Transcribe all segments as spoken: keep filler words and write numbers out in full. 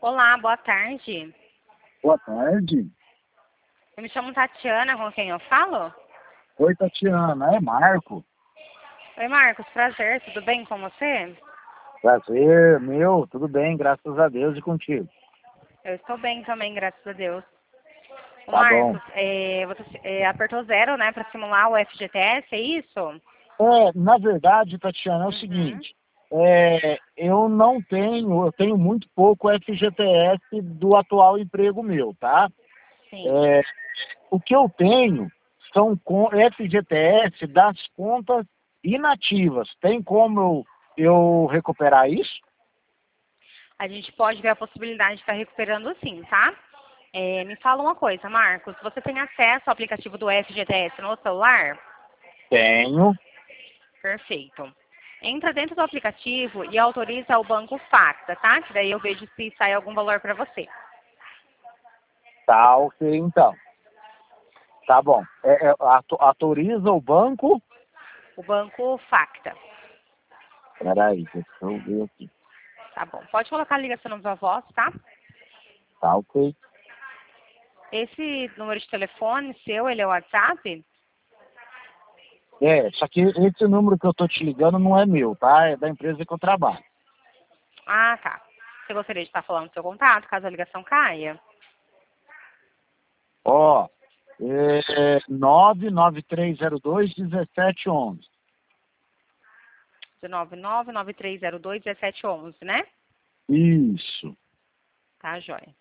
Olá, boa tarde. Boa tarde. Eu me chamo Tatiana, com quem eu falo? Oi, Tatiana. É Marco. Oi, Marcos, prazer, tudo bem com você? Prazer, meu. Tudo bem, graças a Deus, e contigo. Eu estou bem também, graças a Deus. O Tá bom. Marcos, é, você é, apertou zero, né, para simular o F G T S, é isso? É, na verdade, Tatiana, é o Uhum. seguinte. É, eu não tenho, eu tenho muito pouco F G T S do atual emprego meu, tá? Sim. É, o que eu tenho são com F G T S das contas inativas. Tem como eu, eu recuperar isso? A gente pode ver a possibilidade de estar recuperando sim, tá? É, me fala uma coisa, Marcos, você tem acesso ao aplicativo do F G T S no celular? Tenho. Perfeito. Entra dentro do aplicativo e autoriza o banco Facta, tá? Que daí eu vejo se sai algum valor para você. Tá, ok, então. Tá bom. É, é, atu- autoriza o banco. O banco Facta. Peraí, deixa eu ver aqui. Tá bom. Pode colocar a ligação na sua voz, tá? Tá ok. Esse número de telefone seu, ele é o WhatsApp? É, só que esse número que eu tô te ligando não é meu, tá? É da empresa que eu trabalho. Ah, tá. Você gostaria de estar falando do seu contato, caso a ligação caia? Ó, é nove nove três zero dois um sete um um. nove nove nove três zero dois um sete um um, né? Isso. Tá, joia.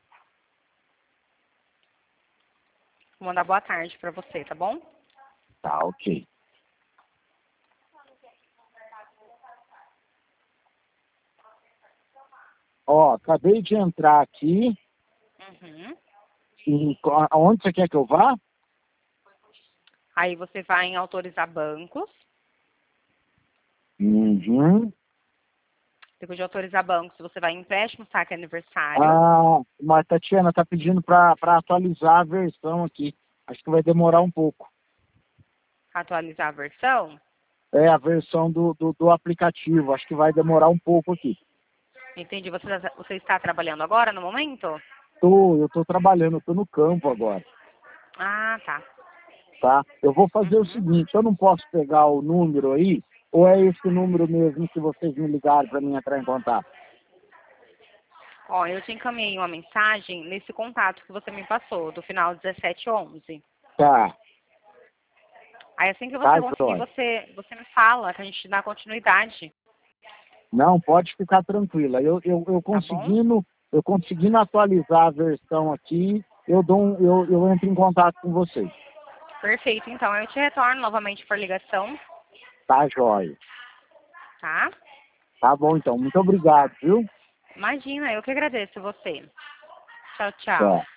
Vou mandar boa tarde pra você, tá bom? Tá ok. Ó, acabei de entrar aqui. Uhum. E co- aonde você quer que eu vá? Aí você vai em autorizar bancos. Uhum. Depois de autorizar bancos, você vai em empréstimo, saque aniversário. Ah, mas Tatiana tá pedindo para atualizar a versão aqui. Acho que vai demorar um pouco. Atualizar a versão. É a versão do, do, do aplicativo. Acho que vai demorar um pouco aqui. Entendi. Você, você está trabalhando agora, no momento? Tô, eu estou trabalhando, eu estou no campo agora, Ah, tá. tá? Eu vou fazer o Uhum. seguinte, eu não posso pegar o número aí, ou é esse número mesmo que vocês me ligaram para mim entrar em contato? Ó, eu te encaminhei uma mensagem nesse contato que você me passou, do final dezessete onze. Tá, Aí assim que tá, você conseguir, Jóia. você, você me fala, que a gente dá continuidade, Não, pode ficar tranquila. Eu, eu, eu tá bom? conseguindo, eu conseguindo atualizar a versão aqui, eu dou um, eu, eu entro em contato com vocês. Perfeito, então eu te retorno novamente por ligação, Tá, Jóia. tá? Tá bom, então. Muito obrigado, viu? Imagina, eu que agradeço você. Tchau, tchau. Tá.